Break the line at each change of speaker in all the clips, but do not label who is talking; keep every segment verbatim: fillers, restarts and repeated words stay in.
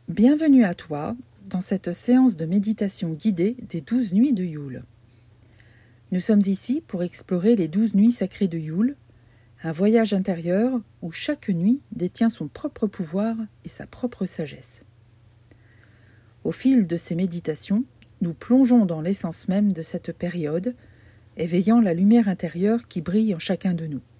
Bienvenue à toi dans cette séance de méditation guidée des douze nuits de Yule. Nous sommes ici pour explorer les douze nuits sacrées de Yule, un voyage intérieur où chaque nuit détient son propre pouvoir et sa propre sagesse. Au fil de ces méditations, nous plongeons dans l'essence même de cette période, éveillant la lumière intérieure qui brille en chacun de nous.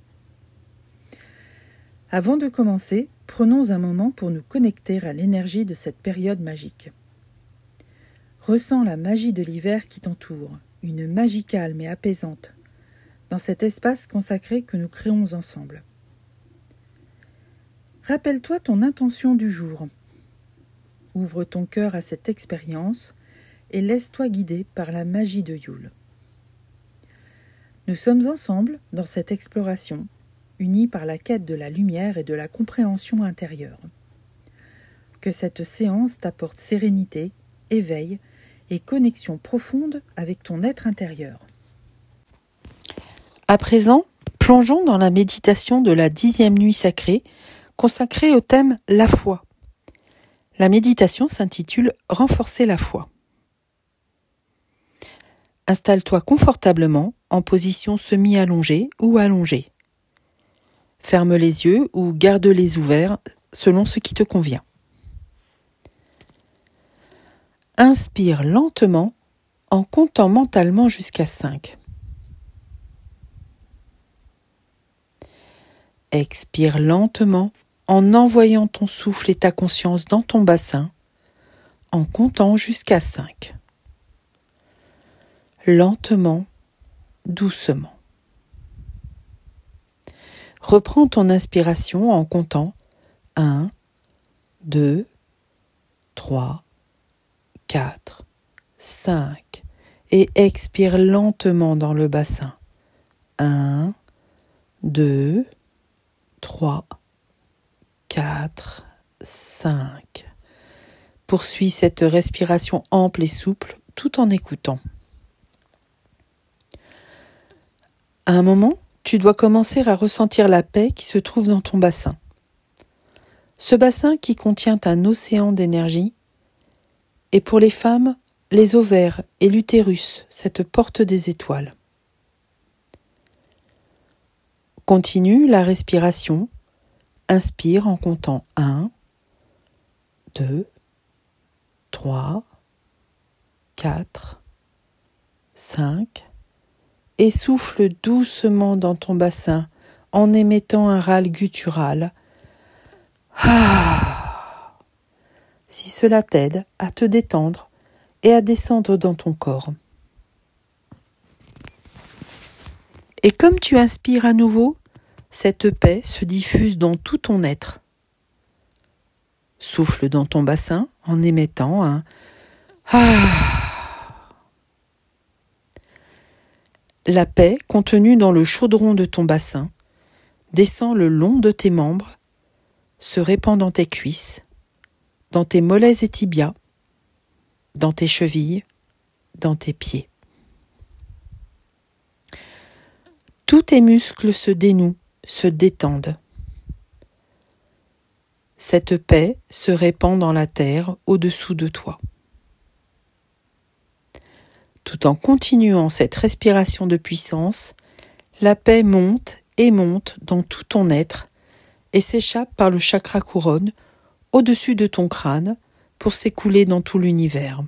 Avant de commencer, prenons un moment pour nous connecter à l'énergie de cette période magique. Ressens la magie de l'hiver qui t'entoure, une magie calme et apaisante, dans cet espace consacré que nous créons ensemble. Rappelle-toi ton intention du jour. Ouvre ton cœur à cette expérience et laisse-toi guider par la magie de Yule. Nous sommes ensemble dans cette exploration, unis par la quête de la lumière et de la compréhension intérieure. Que cette séance t'apporte sérénité, éveil et connexion profonde avec ton être intérieur. À présent, plongeons dans la méditation de la dixième nuit sacrée, consacrée au thème « La foi ». La méditation s'intitule « Renforcer la foi ». Installe-toi confortablement en position semi-allongée ou allongée. Ferme les yeux ou garde-les ouverts selon ce qui te convient. Inspire lentement en comptant mentalement jusqu'à cinq. Expire lentement en envoyant ton souffle et ta conscience dans ton bassin en comptant jusqu'à cinq. Lentement, doucement. Reprends ton inspiration en comptant un, deux, trois, quatre, cinq et expire lentement dans le bassin. un, deux, trois, quatre, cinq. Poursuis cette respiration ample et souple tout en écoutant. À un moment, tu dois commencer à ressentir la paix qui se trouve dans ton bassin. Ce bassin qui contient un océan d'énergie et pour les femmes, les ovaires et l'utérus, cette porte des étoiles. Continue la respiration. Inspire en comptant un, deux, trois, quatre, cinq. Et souffle doucement dans ton bassin en émettant un râle guttural. Ah. Si cela t'aide à te détendre et à descendre dans ton corps. Et comme tu inspires à nouveau, cette paix se diffuse dans tout ton être. Souffle dans ton bassin en émettant un ah. La paix contenue dans le chaudron de ton bassin descend le long de tes membres, se répand dans tes cuisses, dans tes mollets et tibias, dans tes chevilles, dans tes pieds. Tous tes muscles se dénouent, se détendent. Cette paix se répand dans la terre au-dessous de toi. Tout en continuant cette respiration de puissance, la paix monte et monte dans tout ton être et s'échappe par le chakra couronne au-dessus de ton crâne pour s'écouler dans tout l'univers.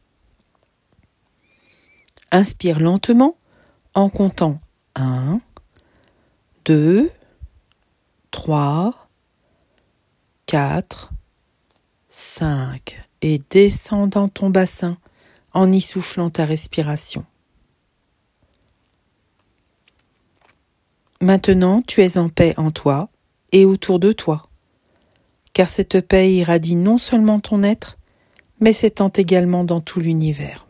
Inspire lentement en comptant un, deux, trois, quatre, cinq et descends dans ton bassin en y soufflant ta respiration. Maintenant, tu es en paix en toi et autour de toi, car cette paix irradie non seulement ton être, mais s'étend également dans tout l'univers.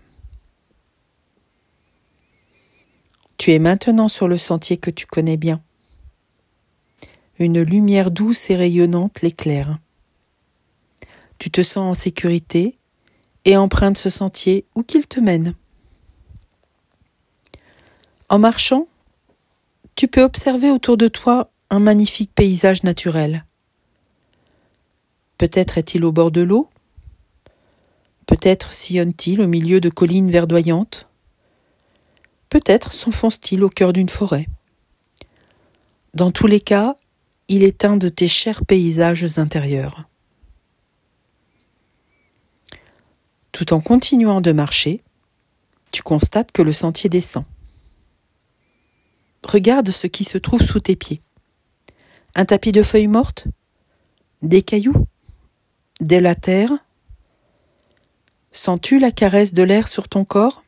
Tu es maintenant sur le sentier que tu connais bien. Une lumière douce et rayonnante l'éclaire. Tu te sens en sécurité et emprunte ce sentier où qu'il te mène. En marchant, tu peux observer autour de toi un magnifique paysage naturel. Peut-être est-il au bord de l'eau, Peut-être sillonne-t-il au milieu de collines verdoyantes. Peut-être s'enfonce-t-il au cœur d'une forêt. Dans tous les cas, il est un de tes chers paysages intérieurs. Tout en continuant de marcher, tu constates que le sentier descend. Regarde ce qui se trouve sous tes pieds. Un tapis de feuilles mortes, des cailloux, de la terre. Sens-tu la caresse de l'air sur ton corps?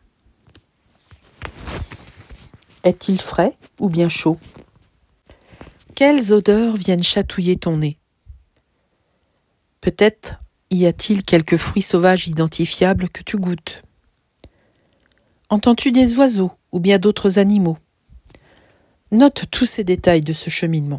Est-il frais ou bien chaud? Quelles odeurs viennent chatouiller ton nez? Peut-être y a-t-il quelques fruits sauvages identifiables que tu goûtes? Entends-tu des oiseaux ou bien d'autres animaux? Note tous ces détails de ce cheminement.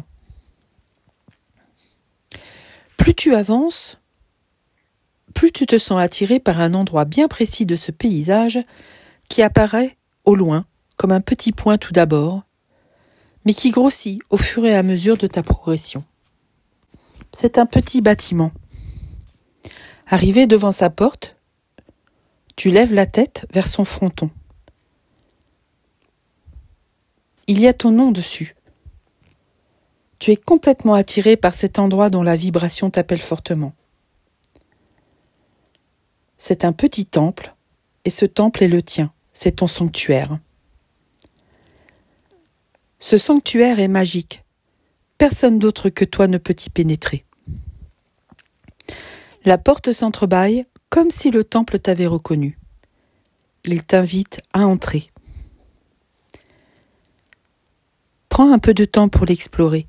Plus tu avances, plus tu te sens attiré par un endroit bien précis de ce paysage qui apparaît au loin comme un petit point tout d'abord, mais qui grossit au fur et à mesure de ta progression. C'est un petit bâtiment. Arrivé devant sa porte, tu lèves la tête vers son fronton. Il y a ton nom dessus. Tu es complètement attiré par cet endroit dont la vibration t'appelle fortement. C'est un petit temple, et ce temple est le tien, c'est ton sanctuaire. Ce sanctuaire est magique. Personne d'autre que toi ne peut y pénétrer. La porte s'entrebâille comme si le temple t'avait reconnu. Il t'invite à entrer. Prends un peu de temps pour l'explorer.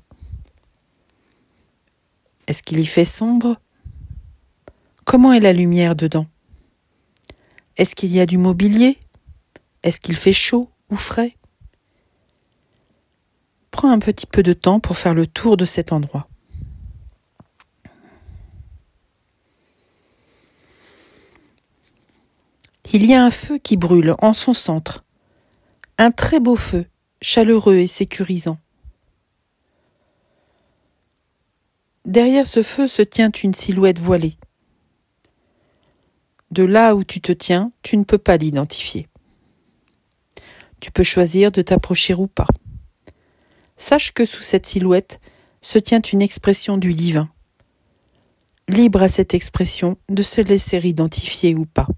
Est-ce qu'il y fait sombre? Comment est la lumière dedans? Est-ce qu'il y a du mobilier? Est-ce qu'il fait chaud ou frais? Prends un petit peu de temps pour faire le tour de cet endroit. Il y a un feu qui brûle en son centre. Un très beau feu, chaleureux et sécurisant. Derrière ce feu se tient une silhouette voilée. De là où tu te tiens, tu ne peux pas l'identifier. Tu peux choisir de t'approcher ou pas. Sache que sous cette silhouette se tient une expression du divin. Libre à cette expression de se laisser identifier ou pas.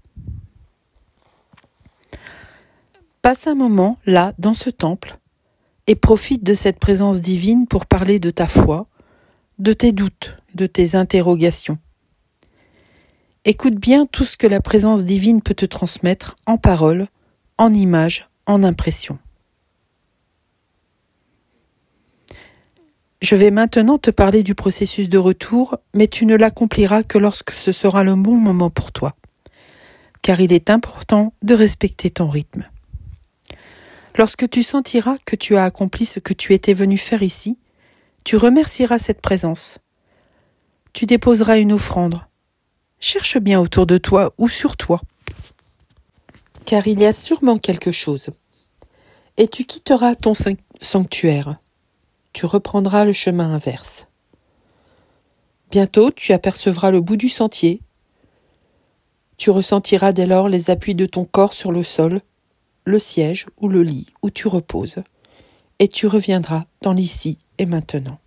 Passe un moment là, dans ce temple, et profite de cette présence divine pour parler de ta foi, de tes doutes, de tes interrogations. Écoute bien tout ce que la présence divine peut te transmettre en paroles, en images, en impressions. Je vais maintenant te parler du processus de retour, mais tu ne l'accompliras que lorsque ce sera le bon moment pour toi, car il est important de respecter ton rythme. Lorsque tu sentiras que tu as accompli ce que tu étais venu faire ici, tu remercieras cette présence. Tu déposeras une offrande. Cherche bien autour de toi ou sur toi, car il y a sûrement quelque chose. Et tu quitteras ton sanctuaire. Tu reprendras le chemin inverse. Bientôt, tu apercevras le bout du sentier. Tu ressentiras dès lors les appuis de ton corps sur le sol, le siège ou le lit où tu reposes, et tu reviendras dans l'ici et maintenant.